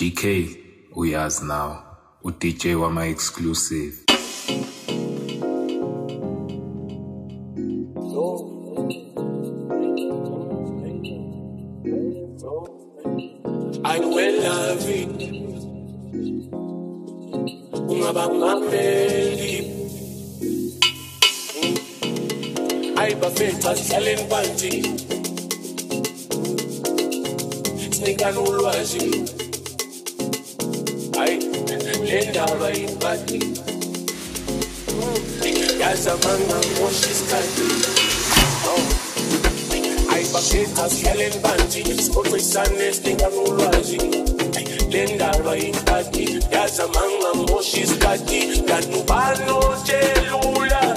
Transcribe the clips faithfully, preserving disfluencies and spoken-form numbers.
G K, uyazi now, u-D J wama exclusive. I will love it. Ungabamameli. I bafeta selling banji. Snika nulwazi. I lenda ba imbati. Yaza manga moshi skati. I bafeta selling banji. Skoto isane snika nulwazi. Lenda ba imbati. Yaza manga moshi skati. Ganubano chelula.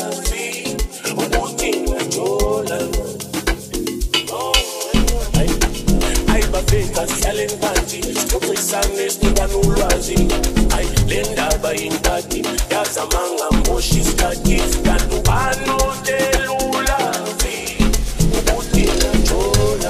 Selling banji, stop isanes ninga nulwazi. Ay lenda ba imbati, yaza manga moshi skati. Gantu bano telula vi, ubuti na chola.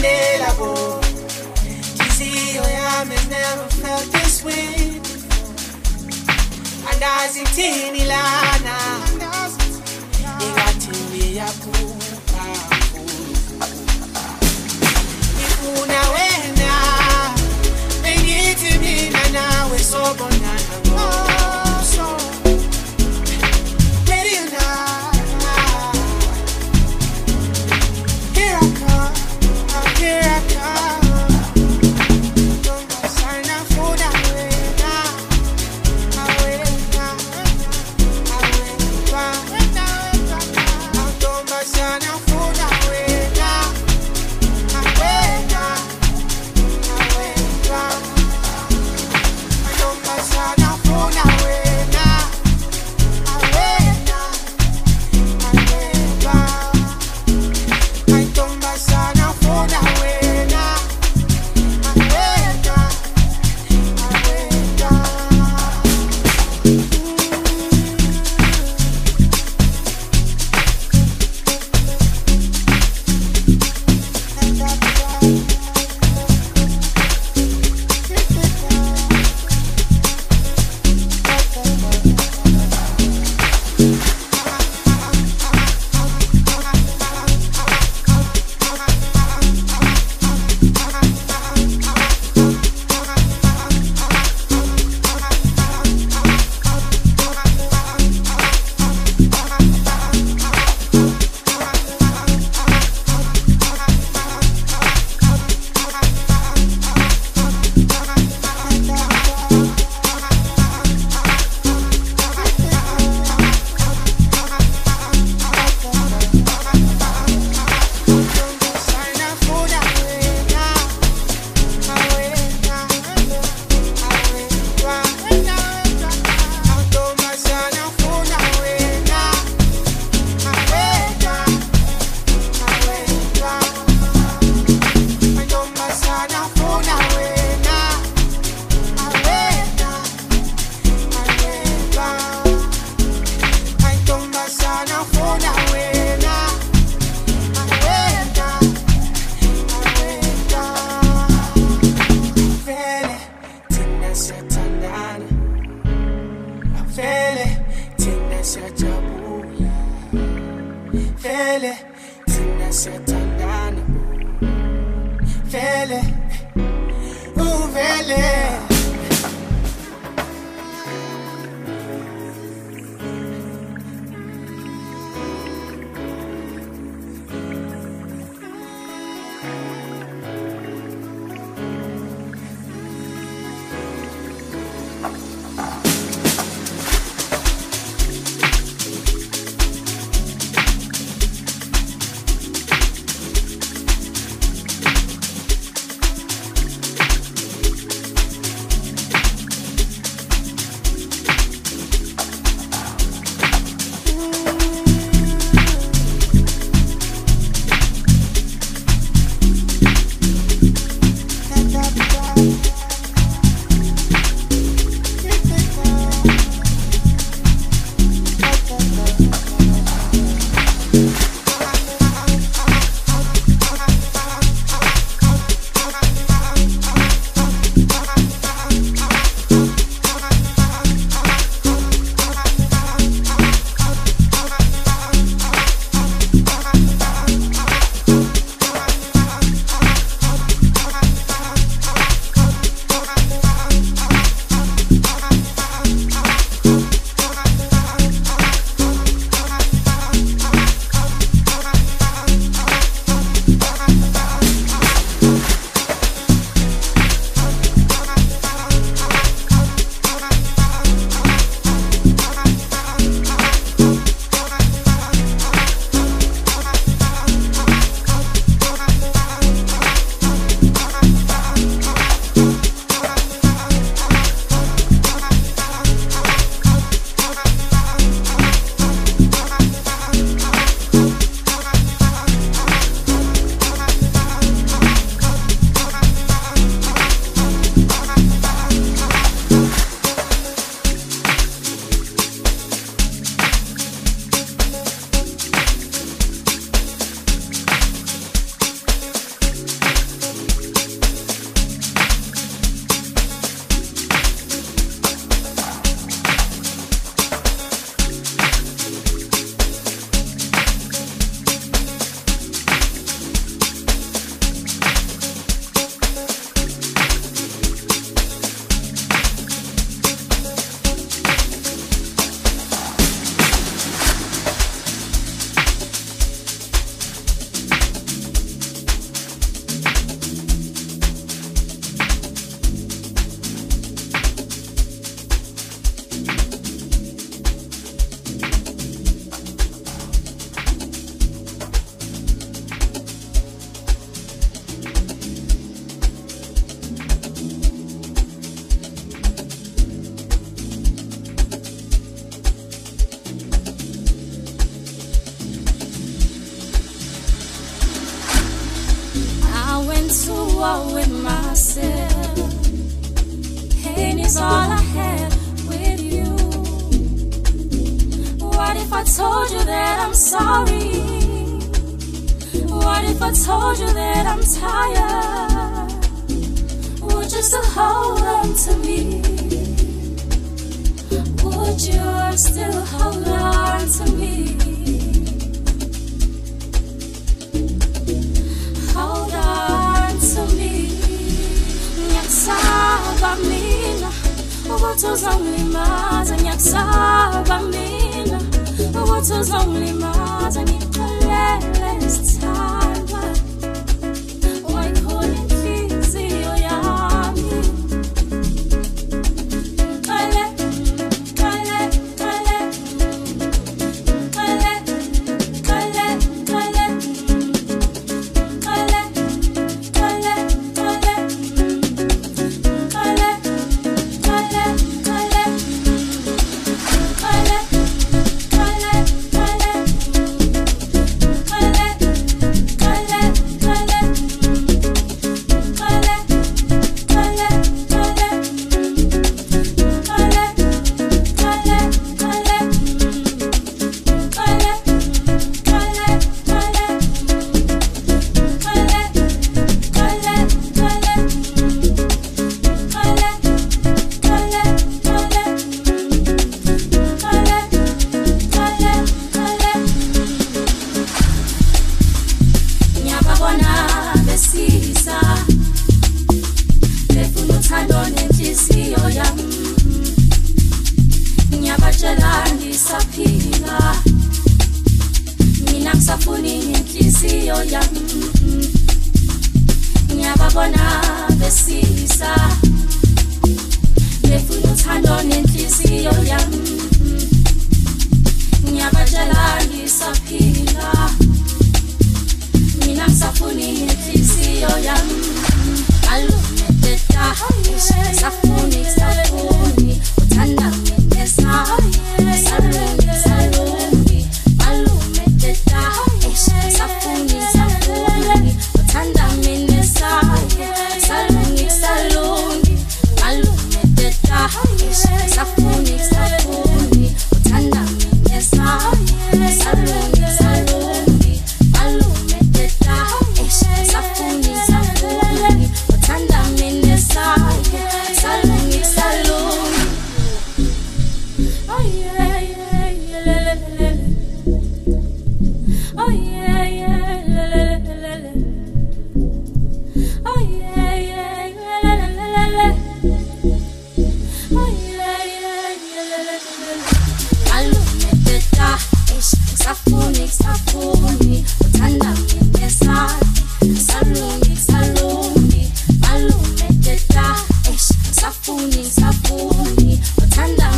unavailable. Kizio yam has never felt this way. And as it in Ilana, Igatimbi ya pupa. Ikuna wena, Begiti mina nawe so bonana mo. into war with myself. Pain is all I had with you. What if I told you that I'm sorry? What if I told you that I'm tired? Would you still hold on to me? Would you still hold on to me? Hold on to me. Nyakusaba mina ukuthi uzongimaza. Nyakusaba mina ukuthi uzongimaza. Ngixolele sithandwa, wayikhona inhliziyo yami. Ngixole, ngixole, ngixole, ngixole, ngixole, ngixole.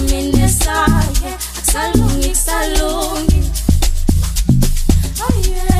Oh yeah.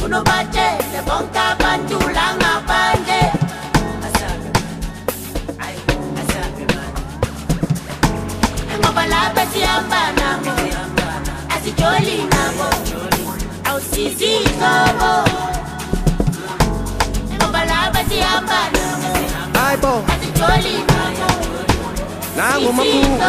unobatshele bonke abantu la ngaphandle asabe ay asabe manje ngoba lapha sihamba nabo asijoli nabo awusizi ngobo ngoba lapha sihamba nabo hayibo asijoli nabo nangu makhulu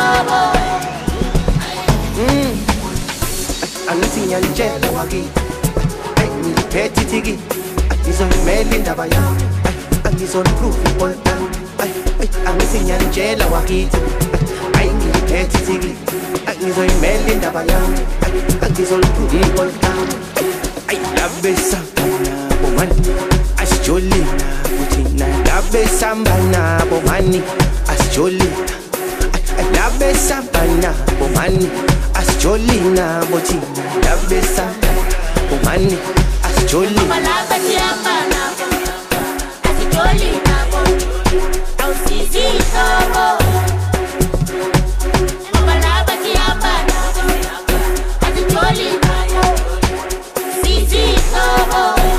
mm angithi ngiyalitshela wakithi ngiliphethe ithiki ngizoyimela indaba yami angizoliprove ipolitan angithi ngiyalitshela wakithi ayi ngiliphethe ithiki ngizoyimela indaba yami angizoliprove ipolitan ayi labesamba nabo mani asijolina kuthina labesamba nabo mani asijolina labesamba nabo mani asijolina kuthina labesamba Bomani, asijoli Malapa siyamba nabo asijoli nabo awusizi ngobo Malapa siyamba nabo asijoli nabo sizi ngobo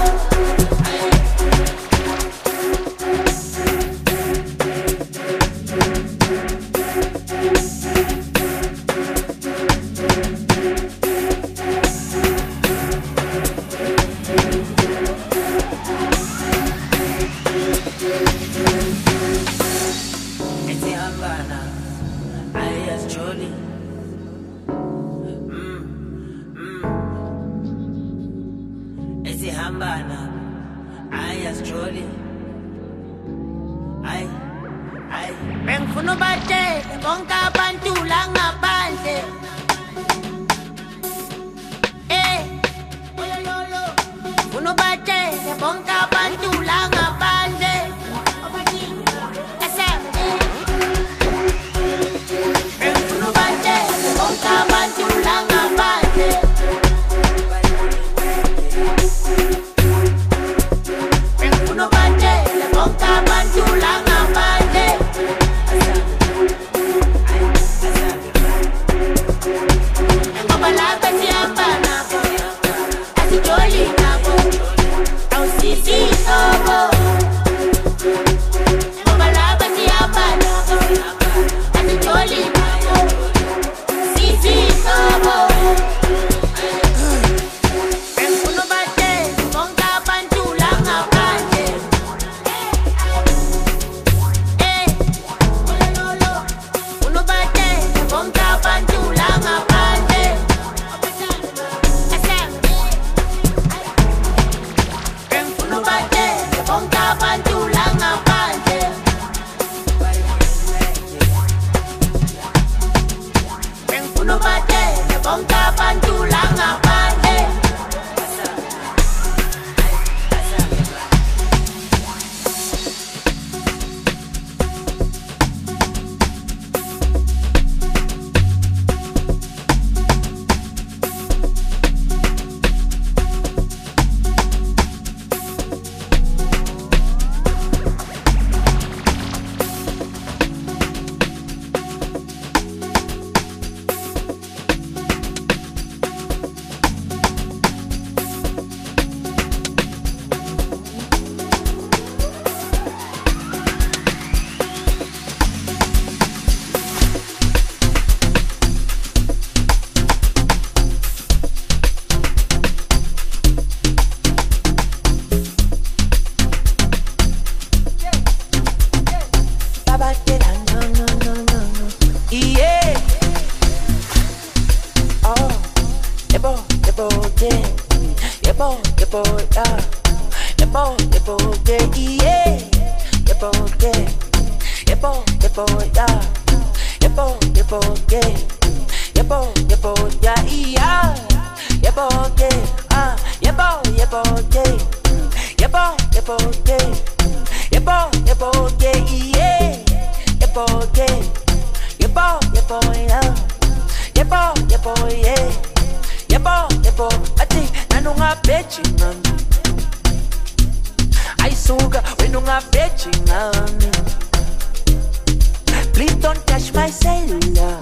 Please don't touch my cellular.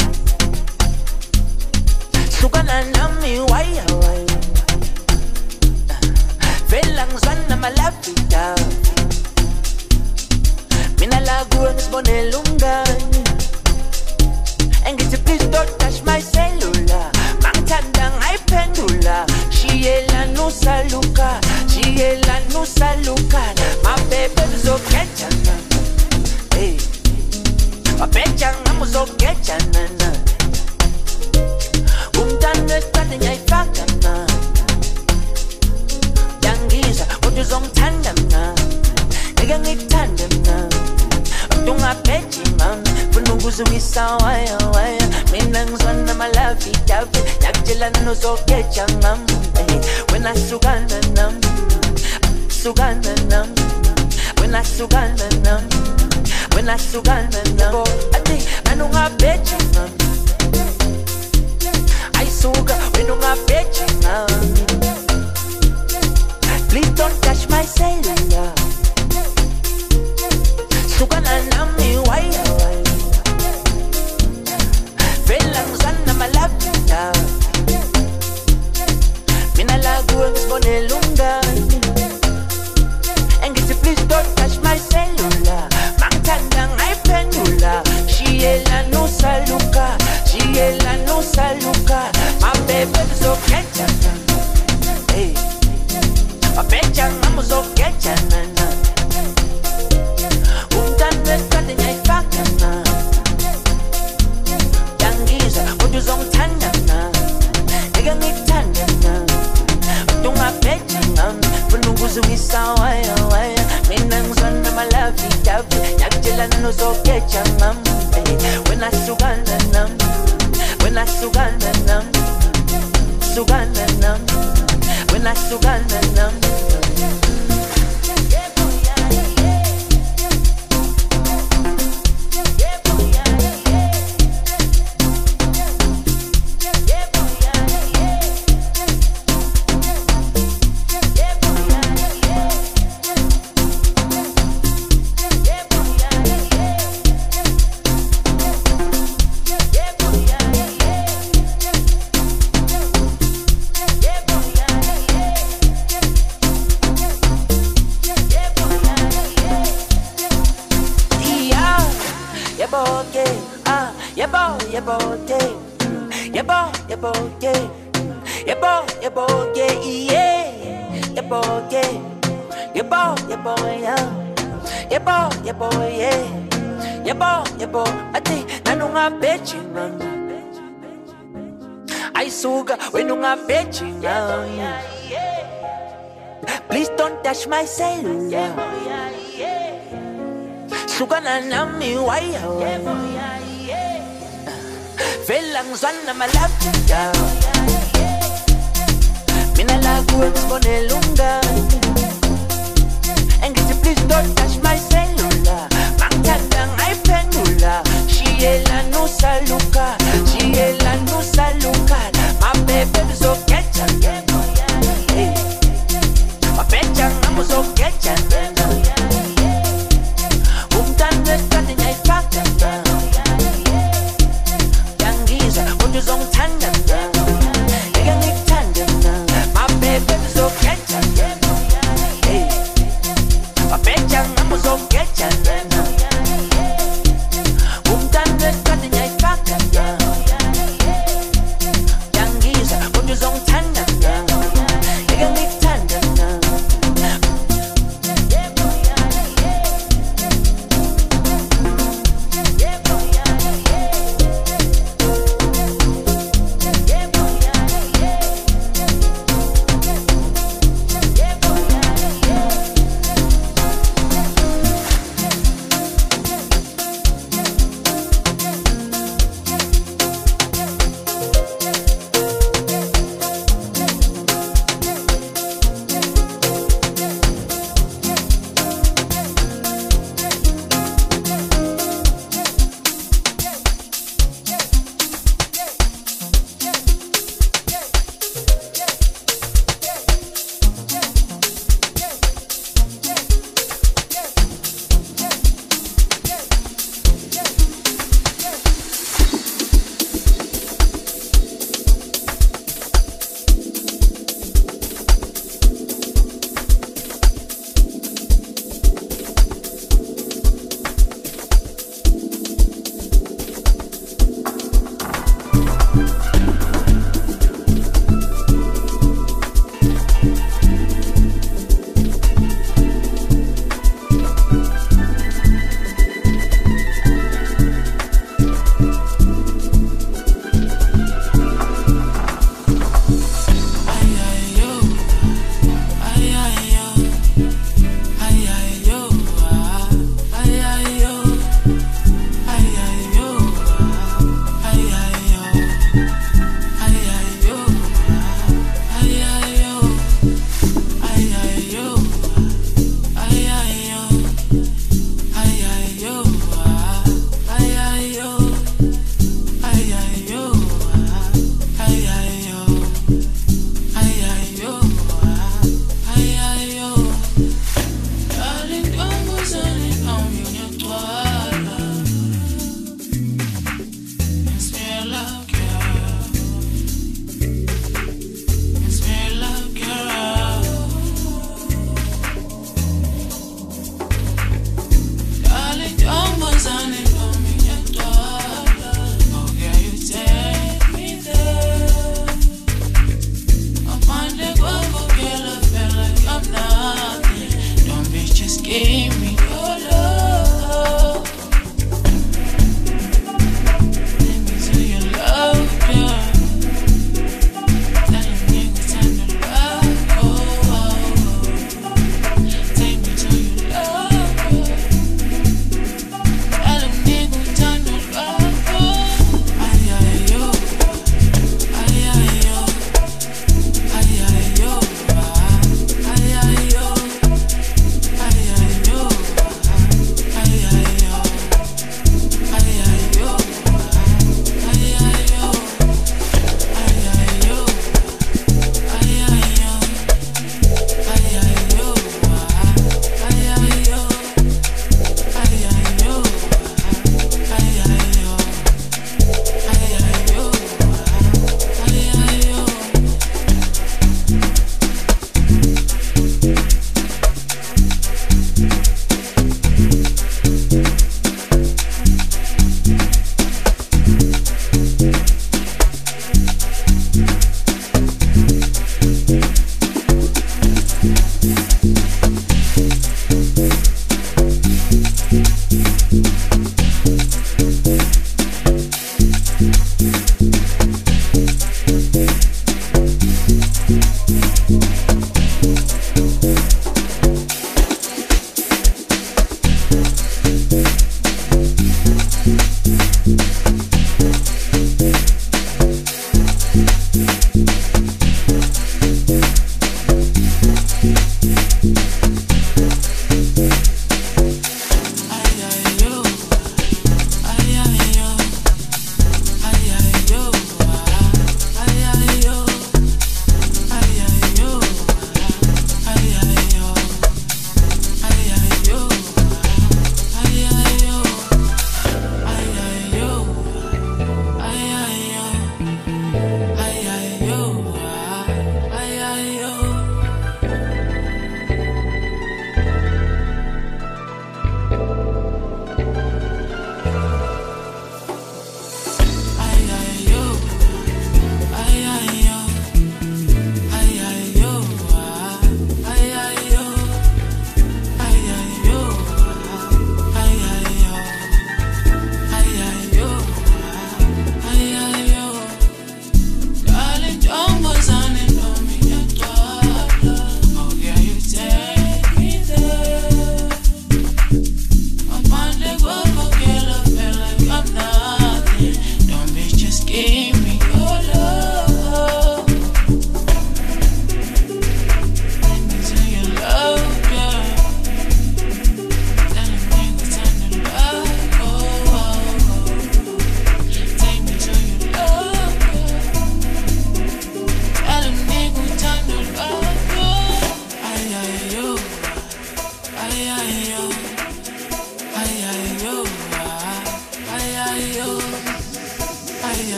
Sugar na me, why, why? Vela ngizwana malafika mina la kuwe ngisibonela umngani engithi please don't touch my cellular mangithanda ngayiphendula shiyela nusaluka shiyela nusaluka my baby uzoketshana hey abecha ngamuzoketshana umntana esithathe ngiyayifaka na yangiza kodwa uzongithanda mina ngeke ngikuthande mina ungaphethi mama funa ukuzungisa waya waya mina ngizwana malavi davi yakutshelana nozoketha ngam wena sukana nam sukana nam wena sukana nam wena sukana nam ati manu ngaphethi mama ayisuka wena ungaphethi ngam please don't touch my cellular sukana nami waya waya vela ngizwana malapita mina la kuwe ngisibonela umngani engithi please don't touch my cellular mangithanda ngayiphendula shiyela nusaluka shiyela nusaluka my baby uzoketha hey abecha ngamuzoketha na umntana esithathe ngiyayifaka na yangiza kodwa uzongithanda na ngeke ngikuthande na ungaphethi ngam funa ukuzungisa waya waya mina ngizwana malavi davi yakutshelana nozoketha ngam wena sukana nam wena sukana nam sukana nam wena sukana nam please don't touch my cellular sukana nami waya vela ngizwana malapita mina la kuwe ngisibonela umngani engithi please don't touch my cellular mangithanda ngayiphendula shiyela nusaluka shiyela nusaluka my baby uzoketha hey abecha ngamuzoketha umntana esithathe ngiyayifaka na yangiza kodwa uzongithanda na ngeke ngikuthande na my baby uzoketha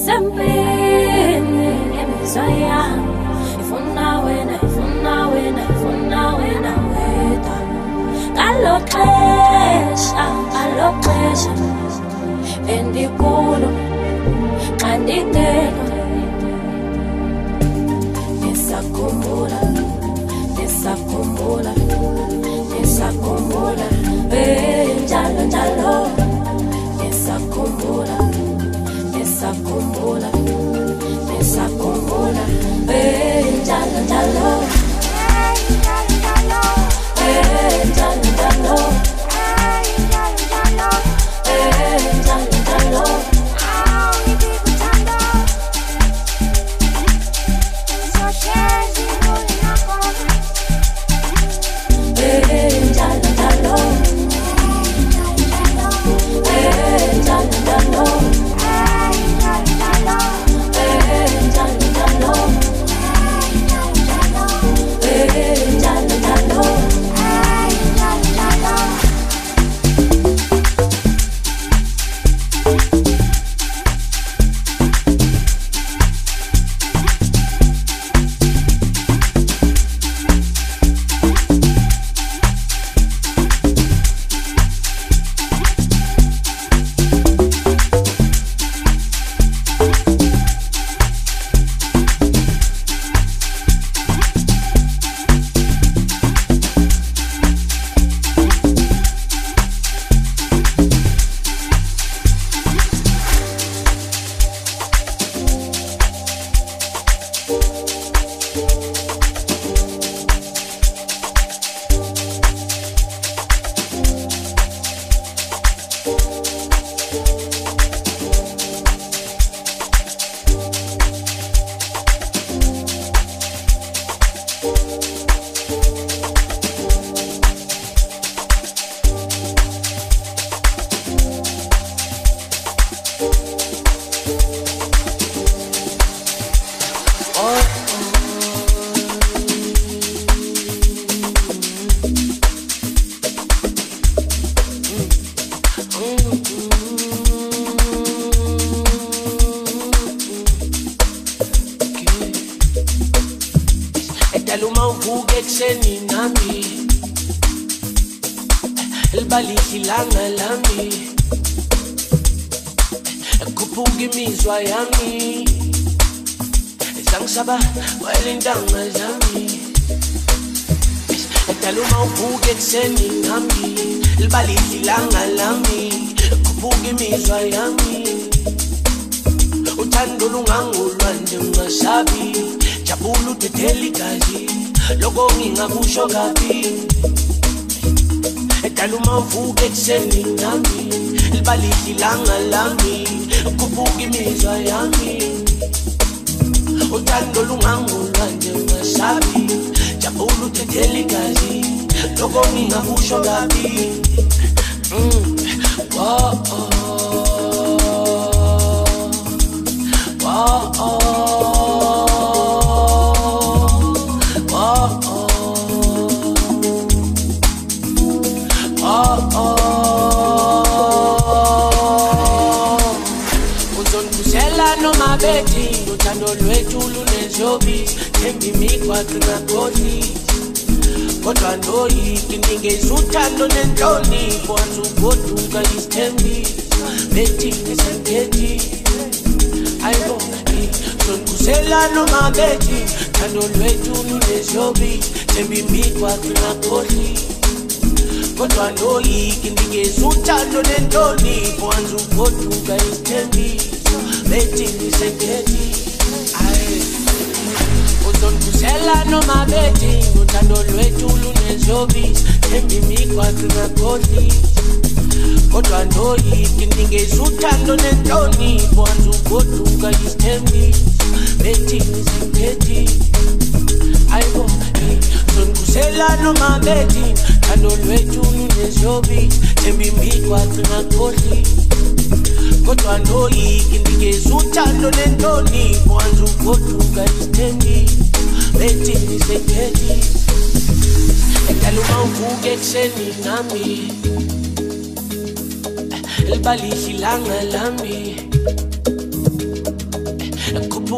Sempini emizwa yami ifuna wena ifuna wena ifuna wena wena ngalo xesha ngalo xesha endikulo xa ndingekho nisakhumbula nisakhumbula nisakhumbula eh njalo njalo nisakhumbula nisakhumbula nisakhumbula eh njalo njalo eh njalo njalo eh njalo njalo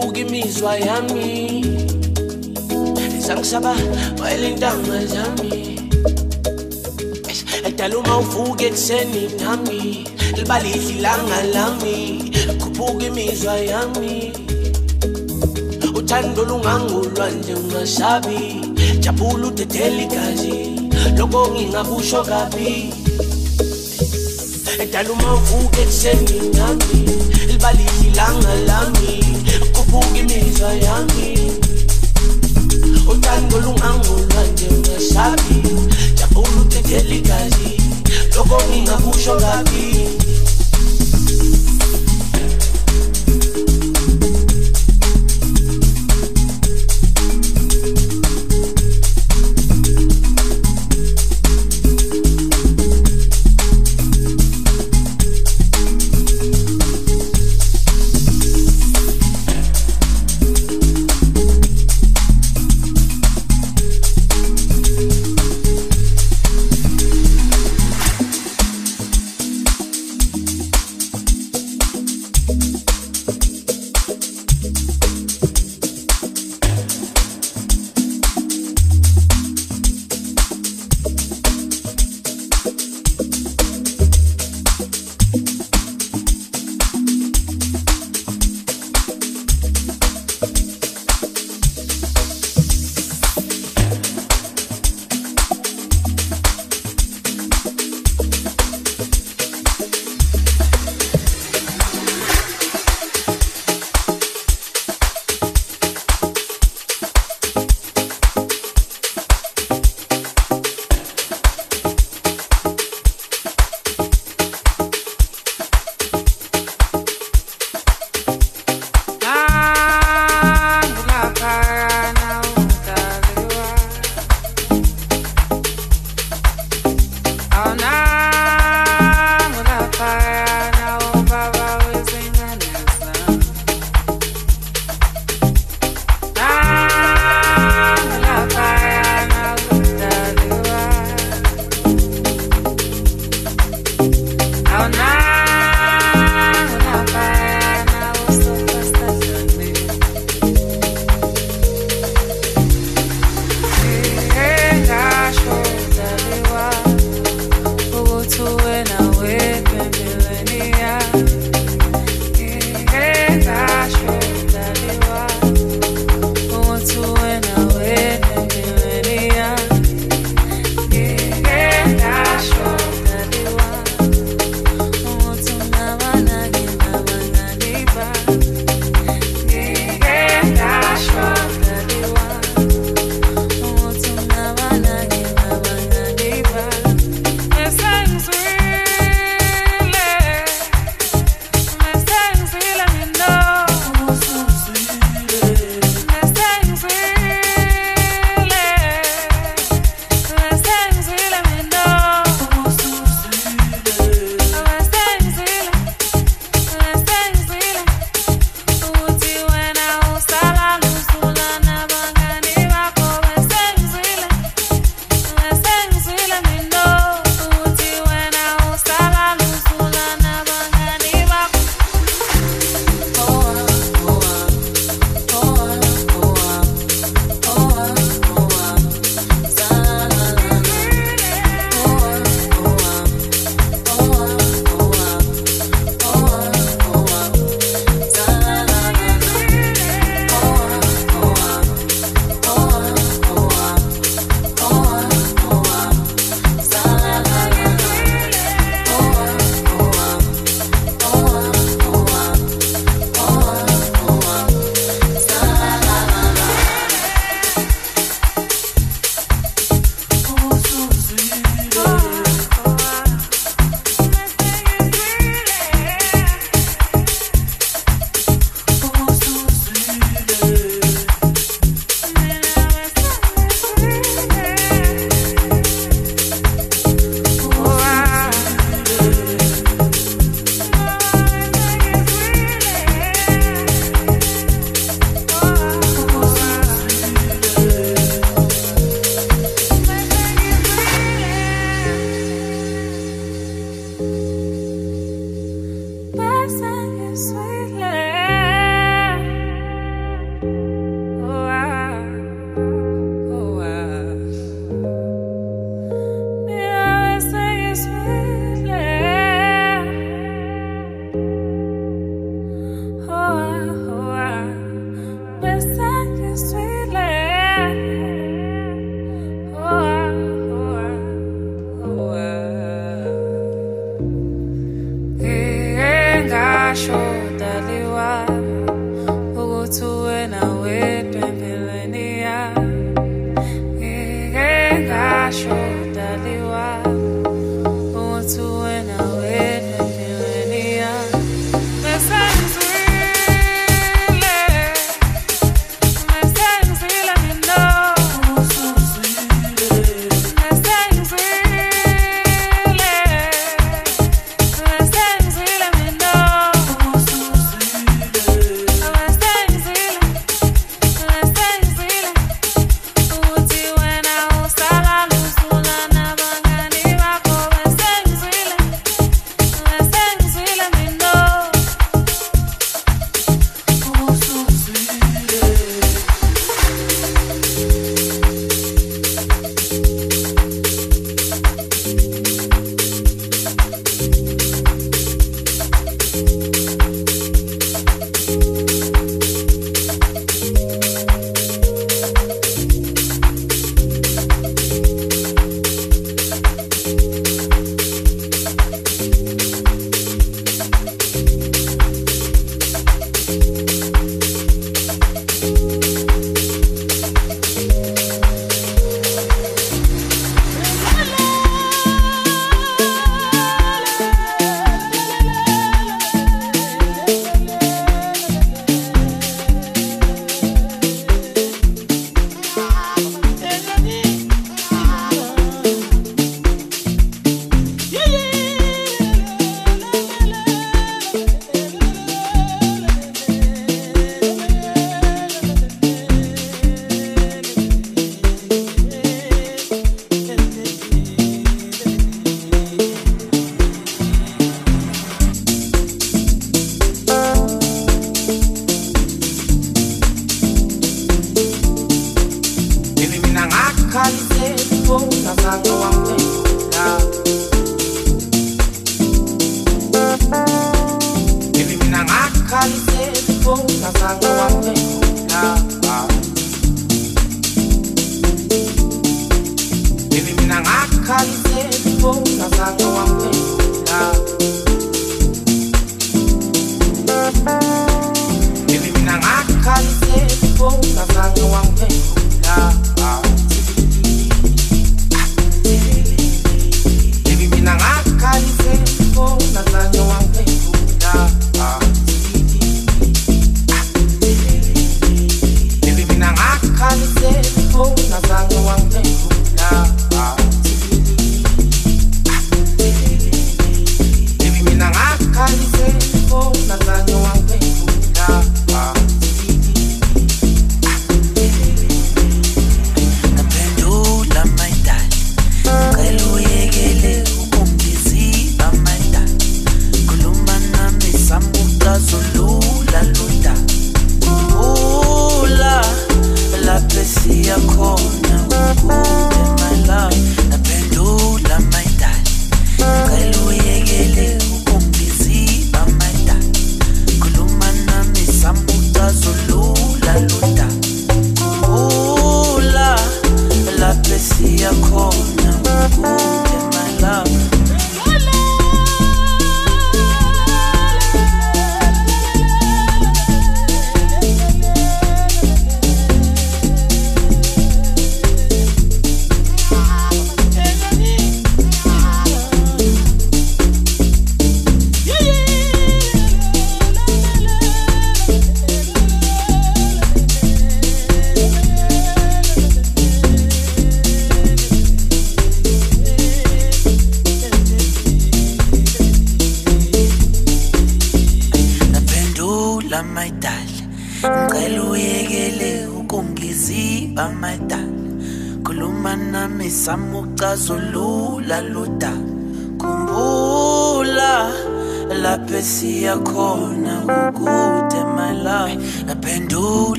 kubuka imizwa yami sangisaba wayelintanga zami edala uma uvuka ekuseni nami libalidla ilanga lami kubuka imizwa yami uthando lungangulwa nje ungasabi jabula udedela igazi lokho ngingakusho kabi edala uma uvuka ekuseni nami libalidla ilanga lami kubuka imizwa yami uthando lungangulwa nje ungasabi jabula udedela igazi lokho ngingakusho kabi wena wedwa empilweni yami ngeke ngasho daliwa ukuthi wena wedwa empilweni yami mesenzile mesenzile mina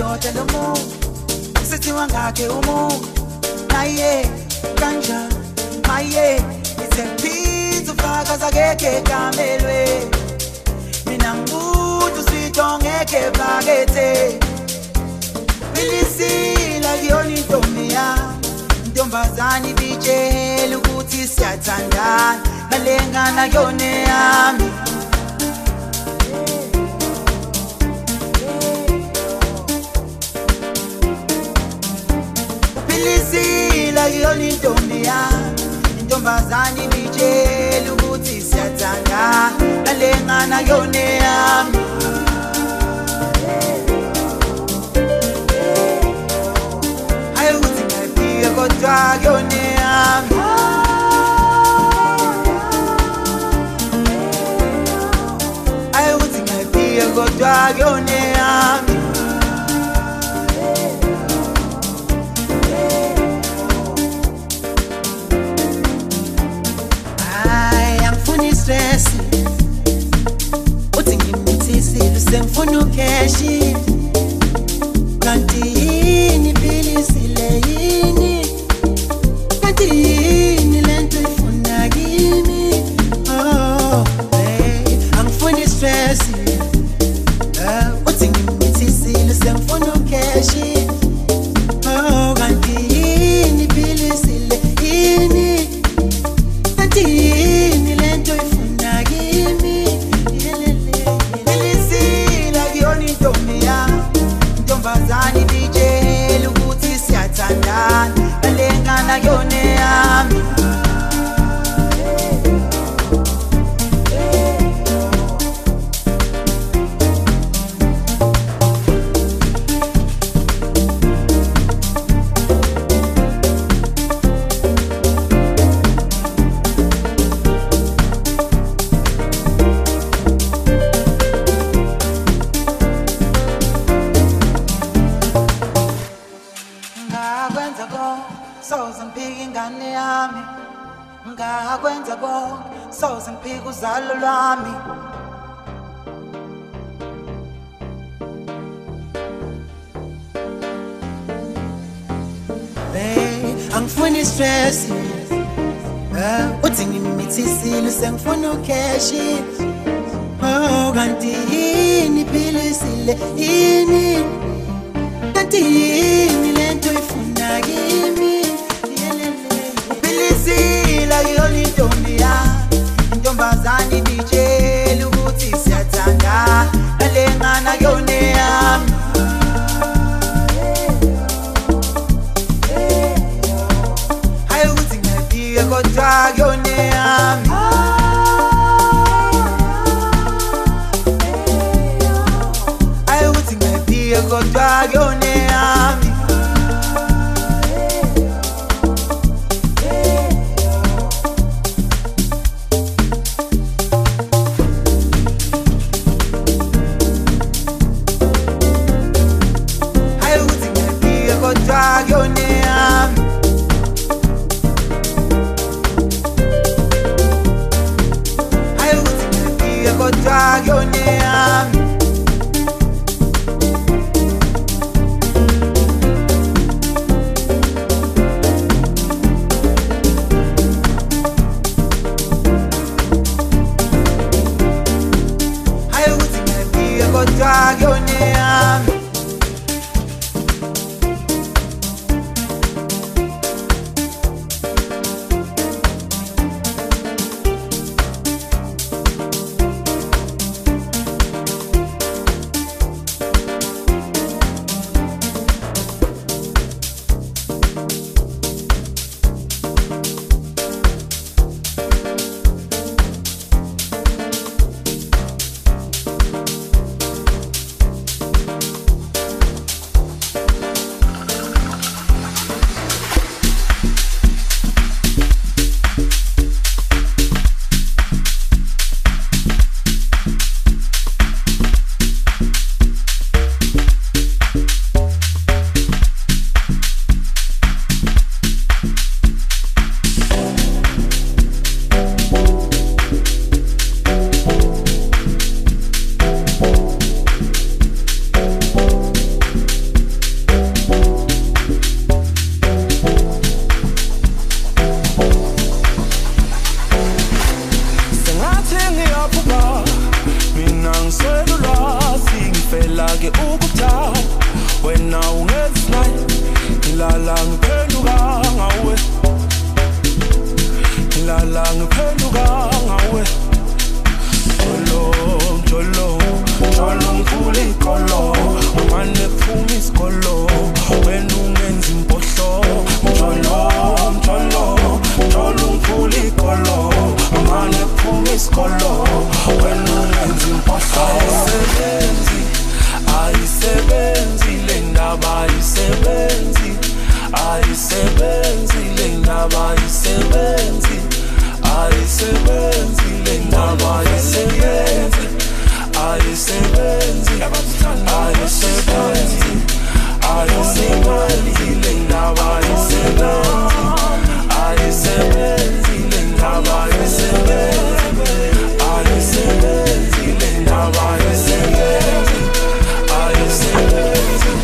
madoda lo muntu sithi wangakhe umuntu naye kanja maye isemphizo ufakaza keke kamelwe mina ngumuntu sitongeke bakethe bilisila kuyona intombi yami intombazane ibitshela ukuthi siyathandana nalengana kuyona yami bilisila kuyona intombi yami intombazane ibitshela ukuthi siyathandana nalengana kuyona yami kodwa kuyona yami ayi ukuthi ngiyafika kodwa kuyona yami ayi angifuni stress uthi ngimithisi sengifuna ukeshi kanti yini bilisile yini yini lento ifuna kimi oh hey angifuni stress eh uthi ngimithisi sengifuna ukeshi oh kanti yini bilisile yini kanti yini lento ifuna kimi bilisile kuyona intombi yami intombazane ibitshela ukuthi siyathandana nalengana kuyona yami ngakwenza konke soze ngiphike uzalo lwami hey angifuni stress eh uthi ngimithisile sengifuna ukeshi oh kanti yini bilisile yini kanti yini lento ifuna kimi kuyona intombi yami intombazane ibitshela ukuthi siyathandana nalengana kuyona yami hayi ukuthi ngiyafika kodwa kuyona yami hayi ukuthi ngiyafika kodwa kuyona yami kuyona yami ungesnayi ngilala ngiphenduka ngawe ngilala ngiphenduka ngawe jolo jolo jolo ngifuna ikolo umane kuphuma isikolo wena ungenza impohlo jolo jolo jolo ngifuna ikolo umane kuphuma isikolo wena ungenza impohlo ayisebenzi ayisebenzi le ndaba ayisebenzi ayisebenzi le ndaba ayisebenzi ayisebenzi le ndaba ayisebenzi ayisebenzi ayisebenzi ayisebenzi le ndaba ayisebenzi ayisebenzi le ndaba ayisebenzi ayisebenzi le ndaba ayisebenzi ayisebenzi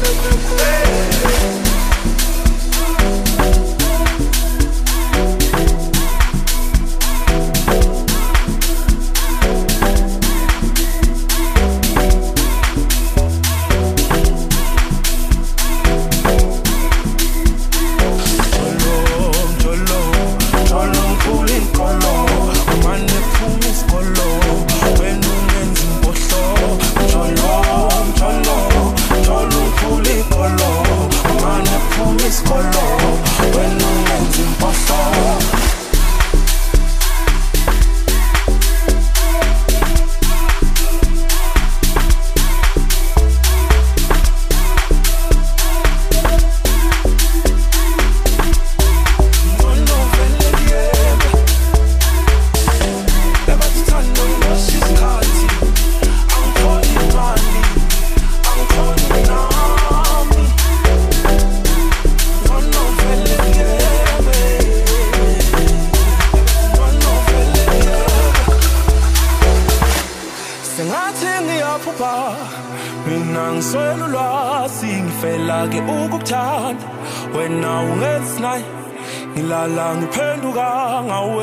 ngilala ngiphenduka ngawe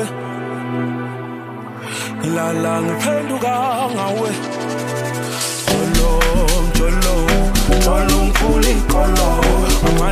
ngilala ngiphenduka ngawe jolo jolo jolo ngifuna ikolo